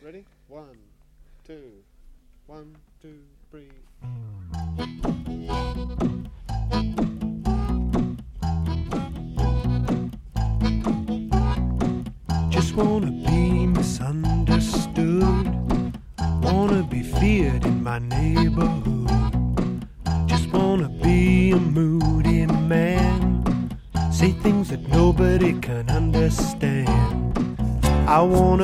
Ready? 1, 2, 1, 2, 3. Just wanna be misunderstood, wanna be feared in my neighborhood. Just wanna be a moody man, say things that nobody can understand. I wanna